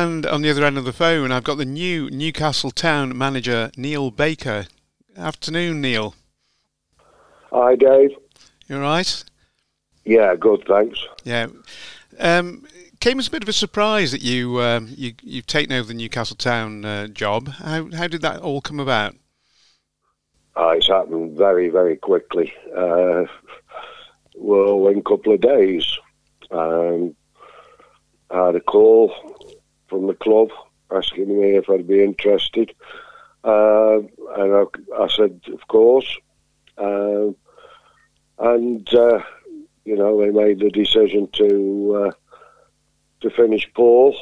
And on the other end of the phone, I've got the new Newcastle Town manager, Neil Baker. Afternoon, Neil. Hi, Dave. You all right? Yeah, good, thanks. Yeah. Came as a bit of a surprise that you've taken over the Newcastle Town job. How did that all come about? It's happened very, very quickly. Well, in a couple of days. I had a call from the club asking me if I'd be interested. And I said, of course. They made the decision to finish Paul,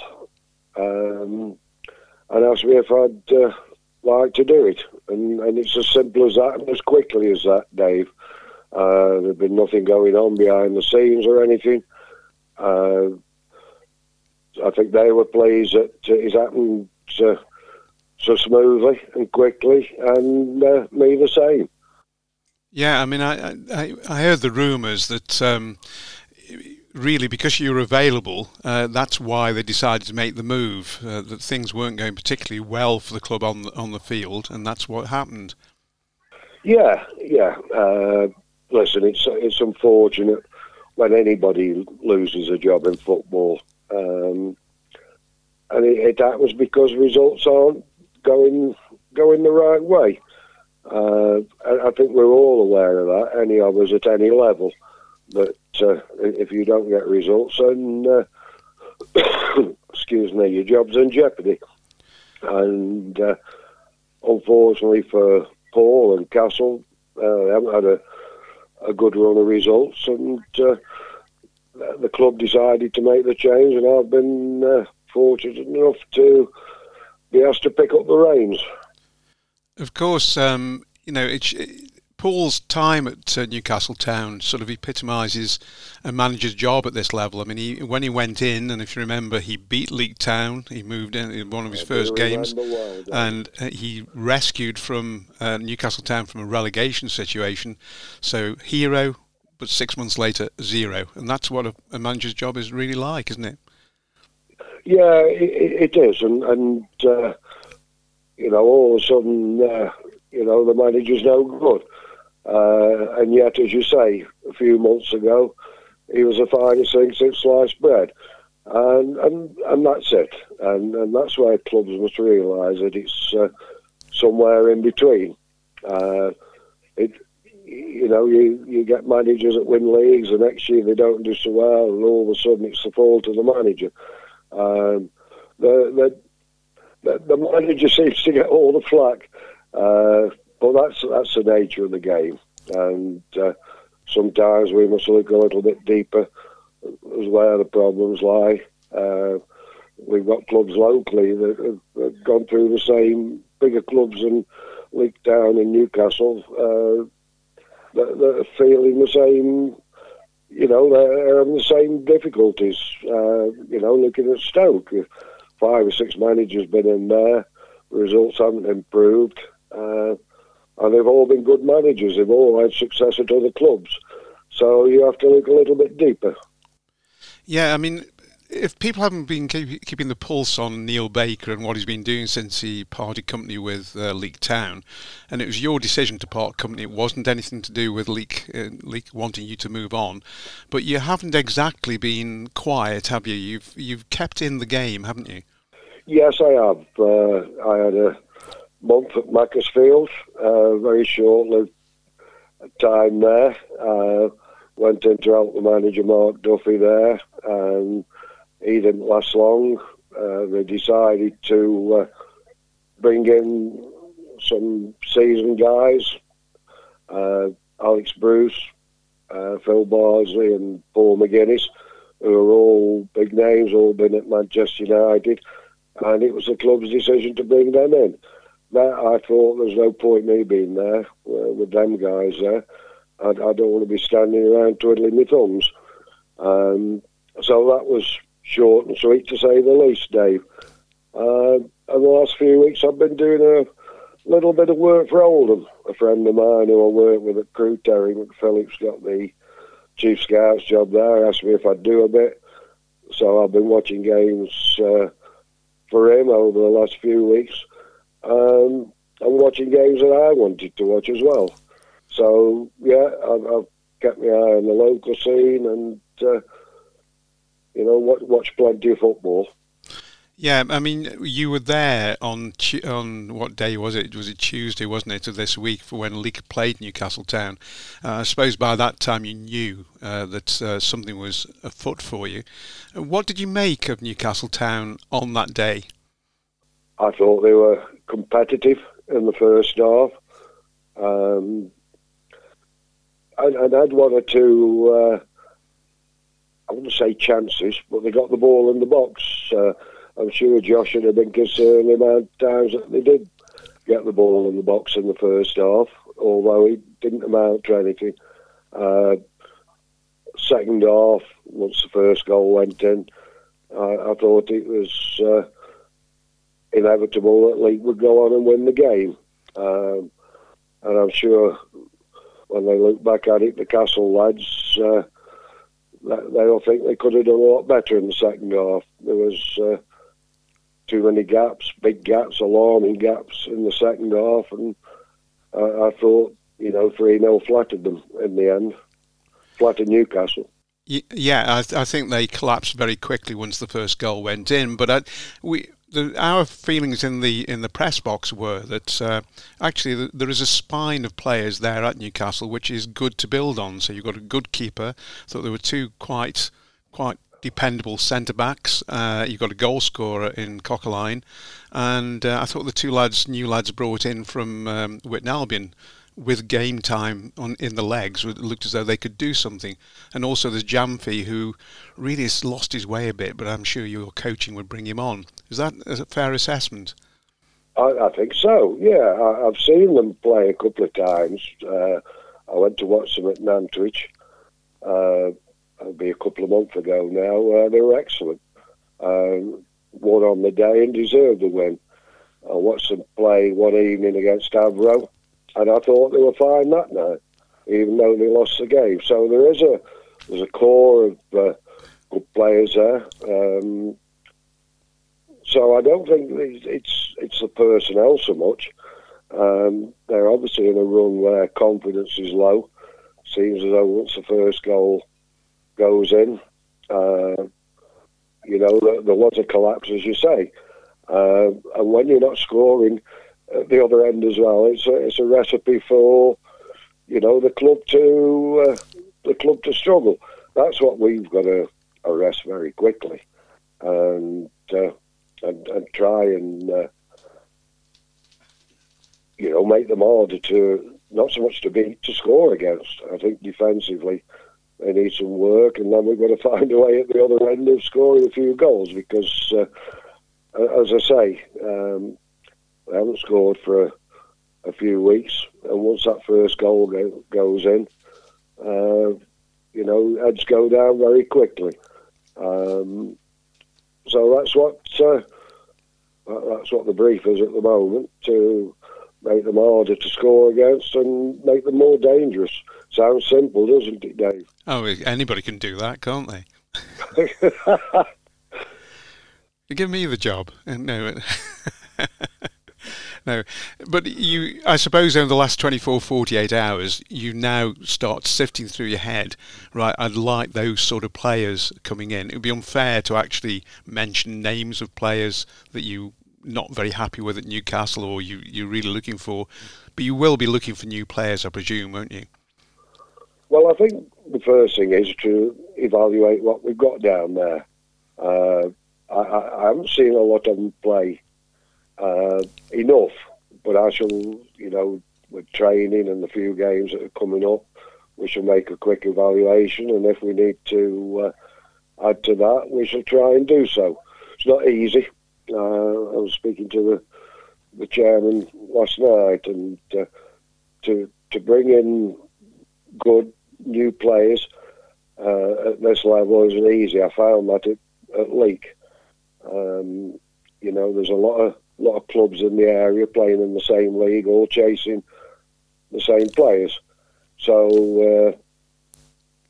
and asked me if I'd like to do it. And it's as simple as that and as quickly as that, Dave. There'd been nothing going on behind the scenes or anything. I think they were pleased that it happened so smoothly and quickly, and me the same. Yeah, I mean, I heard the rumours that really because you were available, that's why they decided to make the move. That things weren't going particularly well for the club on the field, and that's what happened. Yeah. Listen, it's unfortunate when anybody loses a job in football, and it happens because results aren't going the right way. I think we're all aware of that, any of us at any level, that if you don't get results, then excuse me, your job's in jeopardy. And unfortunately for Paul and Castle, they haven't had a good run of results, and the club decided to make the change, and I've been fortunate enough to be asked to pick up the reins. Of course, Paul's time at Newcastle Town sort of epitomises a manager's job at this level. I mean, when he went in, and if you remember, he beat Leek Town. He moved in one of his first games, and he rescued from Newcastle Town from a relegation situation. So hero, but 6 months later, zero. And that's what a manager's job is really like, isn't it? Yeah, it is, and all of a sudden, the manager's no good. And yet, as you say, a few months ago, he was the finest thing since sliced bread. And that's it. And that's why clubs must realise that it's somewhere in between. You get managers that win leagues, the next year they don't do so well, and all of a sudden it's the fault of the manager. The manager seems to get all the flack, but that's the nature of the game, and sometimes we must look a little bit deeper as where the problems lie. We've got clubs locally that have gone through the same, bigger clubs in Leek Town and Newcastle, that are feeling the same. They're having the same difficulties. Looking at Stoke, 5 or 6 managers been in there, the results haven't improved, and they've all been good managers. They've all had success at other clubs, so you have to look a little bit deeper. Yeah, I mean, if people haven't been keeping the pulse on Neil Baker and what he's been doing since he parted company with Leek Town, and it was your decision to part company, it wasn't anything to do with Leek wanting you to move on, but you haven't exactly been quiet, have you? You've kept in the game, haven't you? Yes, I have. I had a month at Macclesfield, very short-lived time there. Went in to help the manager, Mark Duffy, there, and he didn't last long. They decided to bring in some seasoned guys, Alex Bruce, Phil Bardsley and Paul McGuinness, who are all big names, all been at Manchester United, and it was the club's decision to bring them in. Now, I thought there's no point me being there with them guys there. I don't want to be standing around twiddling my thumbs. So that was short and sweet, to say the least, Dave. And the last few weeks I've been doing a little bit of work for Oldham. A friend of mine who I work with at Crewe, Terry McPhillips, got the Chief Scouts job there, asked me if I'd do a bit. So I've been watching games for him over the last few weeks, and watching games that I wanted to watch as well. So yeah, I've kept my eye on the local scene and watch plenty of football. Yeah, I mean, you were there on what day was it? Was it Tuesday, wasn't it, of this week for when Leek played Newcastle Town? I suppose by that time you knew that something was afoot for you. What did you make of Newcastle Town on that day? I thought they were competitive in the first half. I'd had one or two, I wouldn't say chances, but they got the ball in the box. I'm sure Josh would have been concerned the amount of times that they did get the ball in the box in the first half, although it didn't amount to anything. Second half, once the first goal went in, I thought it was inevitable that Leek would go on and win the game. And I'm sure when they look back at it, the Castle lads, they'll think they could have done a lot better in the second half. There was too many gaps, big gaps, alarming gaps in the second half, and I thought, 3-0 flattered them in the end, flattered Newcastle. Yeah, I think they collapsed very quickly once the first goal went in. But our feelings in the press box were that actually there is a spine of players there at Newcastle which is good to build on. So you've got a good keeper. Thought there were two quite dependable centre backs. You've got a goal scorer in Coquelin, and I thought the new lads brought in from Witton Albion with game time in the legs, it looked as though they could do something. And also there's Jamfi, who really has lost his way a bit, but I'm sure your coaching would bring him on. Is that a fair assessment? I think so, yeah. I've seen them play a couple of times. I went to watch them at Nantwich. It'll be a couple of months ago now. They were excellent. Won on the day and deserved the win. I watched them play one evening against Avro, and I thought they were fine that night, even though they lost the game. So there's a core of good players there. So I don't think it's the personnel so much. They're obviously in a run where confidence is low. Seems as though once the first goal goes in, there was a collapse, as you say. And when you're not scoring at the other end as well, it's a recipe for the club to struggle. That's what we've got to arrest very quickly, and try and make them harder to, not so much to beat, to score against. I think defensively they need some work, and then we've got to find a way at the other end of scoring a few goals, because as I say, they haven't scored for a few weeks, and once that first goal goes in, heads go down very quickly. So that's what the brief is at the moment, to make them harder to score against and make them more dangerous. Sounds simple, doesn't it, Dave? Oh, anybody can do that, can't they? Give me the job. No. No, but I suppose over the last 24, 48 hours, you now start sifting through your head, right, I'd like those sort of players coming in. It would be unfair to actually mention names of players that you're not very happy with at Newcastle, or you're really looking for, but you will be looking for new players, I presume, won't you? Well, I think the first thing is to evaluate what we've got down there. I haven't seen a lot of them play enough, but I shall, with training and the few games that are coming up, we shall make a quick evaluation, and if we need to add to that, we shall try and do so. It's not easy. I was speaking to the chairman last night, and to bring in good new players at this level isn't easy. I found that at Leek. There's a lot of clubs in the area playing in the same league, all chasing the same players. So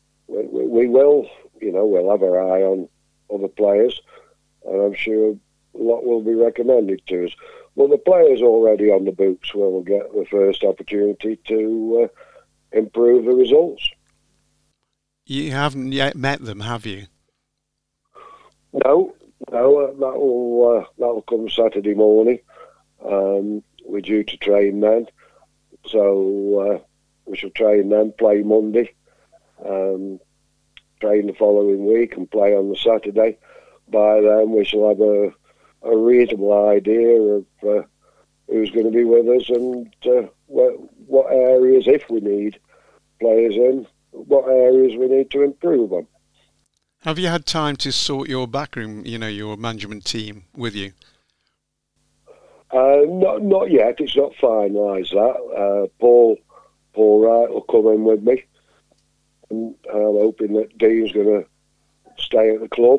we will, we'll have our eye on other players, and I'm sure lot will be recommended to us. Well, the players already on the books will get the first opportunity to improve the results. You haven't yet met them, have you? No, that'll come Saturday morning. We're due to train then, so we shall train then, play Monday, train the following week and play on the Saturday. By then we shall have a reasonable idea of who's going to be with us and what areas, if we need players in, what areas we need to improve on. Have you had time to sort your backroom, your management team with you? Not yet. It's not finalised that. Paul Wright will come in with me, and I'm hoping that Dean's going to stay at the club.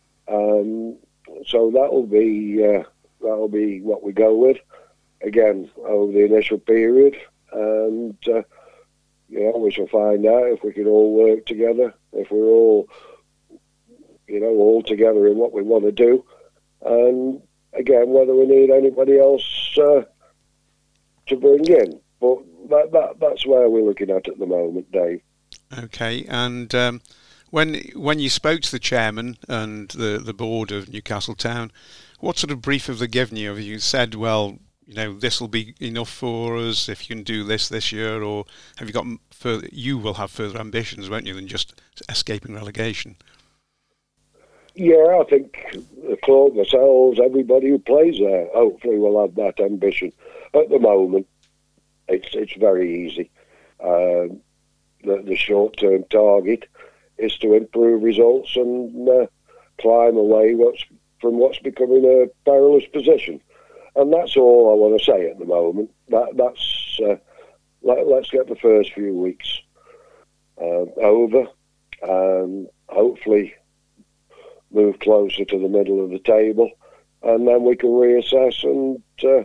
So that'll be what we go with again over the initial period, and we shall find out if we can all work together, if we're all together in what we want to do, and again whether we need anybody else to bring in. But that's where we're looking at the moment, Dave. Okay, and when you spoke to the chairman and the board of Newcastle Town, what sort of brief have they given you? Have you said, well, this will be enough for us if you can do this year, or have you got further? You will have further ambitions, won't you, than just escaping relegation? Yeah, I think the club, ourselves, everybody who plays there, hopefully will have that ambition. At the moment, it's very easy. The short-term target is to improve results and climb away from what's becoming a perilous position. And that's all I want to say at the moment. Let's get the first few weeks over, and hopefully move closer to the middle of the table, and then we can reassess and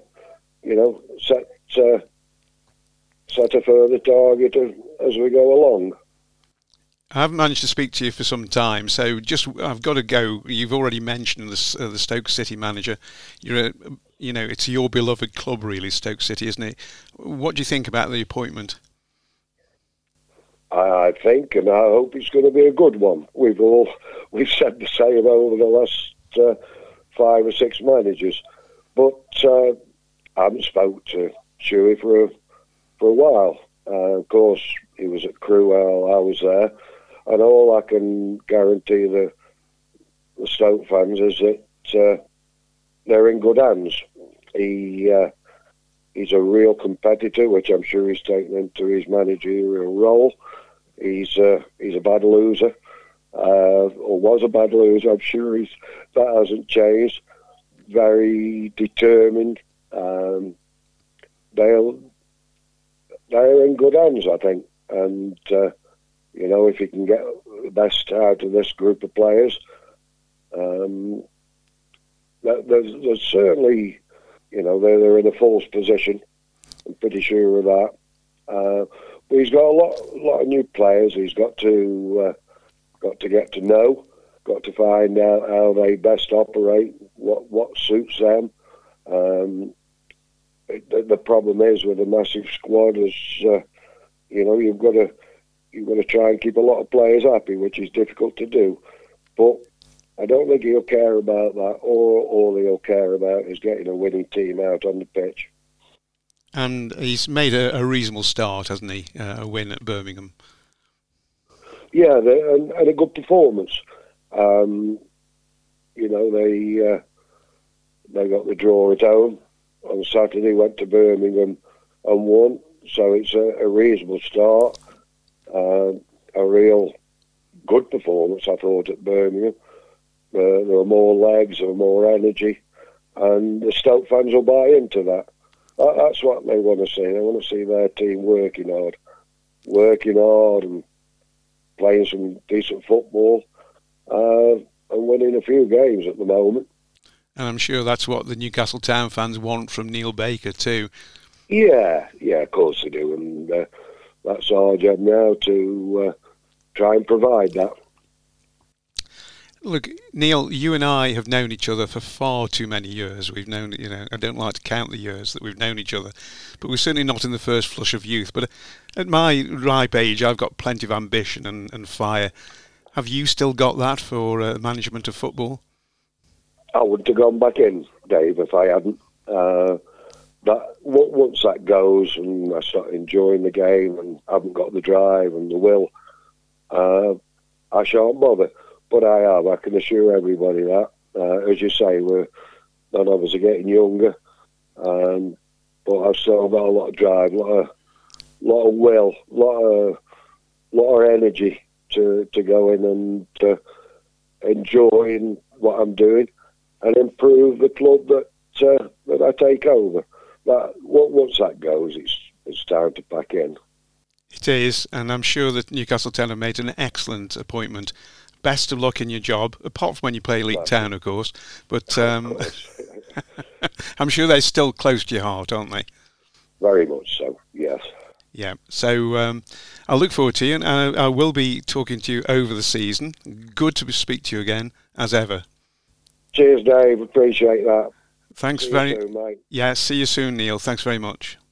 set a further target as we go along. I haven't managed to speak to you for some time, so I've got to go. You've already mentioned the Stoke City manager. It's your beloved club, really, Stoke City, isn't it? What do you think about the appointment? I think, and I hope it's going to be a good one. We've said the same over the last 5 or 6 managers, but I haven't spoke to Chewy for a while. Of course, he was at Crewe while I was there, and all I can guarantee the Stoke fans is that they're in good hands. He's a real competitor, which I'm sure he's taken into his managerial role. He's a bad loser, or was a bad loser. I'm sure that hasn't changed. Very determined. They're in good hands, I think. And if you can get the best out of this group of players, there's certainly, they're in a false position. I'm pretty sure of that. But he's got a lot of new players. He's got to get to know, got to find out how they best operate, what suits them. The problem is with a massive squad is, you've got to try and keep a lot of players happy, which is difficult to do. But I don't think he'll care about that. All he'll care about is getting a winning team out on the pitch. And he's made a reasonable start, hasn't he? A win at Birmingham. Yeah, and a good performance. They got the draw at home on Saturday, went to Birmingham and won. So it's a reasonable start. A real good performance, I thought, at Birmingham. There were more legs, there were more energy, and the Stoke fans will buy into that. That's what they want to see. They want to see their team working hard and playing some decent football and winning a few games at the moment. And I'm sure that's what the Newcastle Town fans want from Neil Baker too. Yeah, of course they do, and that's our job now to try and provide that. Look, Neil, you and I have known each other for far too many years. We've known, I don't like to count the years that we've known each other, but we're certainly not in the first flush of youth. But at my ripe age, I've got plenty of ambition and fire. Have you still got that for management of football? I wouldn't have gone back in, Dave, if I hadn't. Once that goes and I start enjoying the game and haven't got the drive and the will, I shan't bother. But I have. I can assure everybody that. As you say, none of us are getting younger, but I've still got a lot of drive, a lot of will, a lot of energy to go in and enjoy what I'm doing and improve the club that I take over. But once that goes, it's time to pack in. It is, and I'm sure that Newcastle Town have made an excellent appointment. Best of luck in your job, apart from when you play League Town, of course. But I'm sure they're still close to your heart, aren't they? Very much so, yes. Yeah, so I'll look forward to you, and I will be talking to you over the season. Good to speak to you again, as ever. Cheers, Dave. Appreciate that. Thanks See very you soon, mate. Yeah, see you soon, Neil. Thanks very much.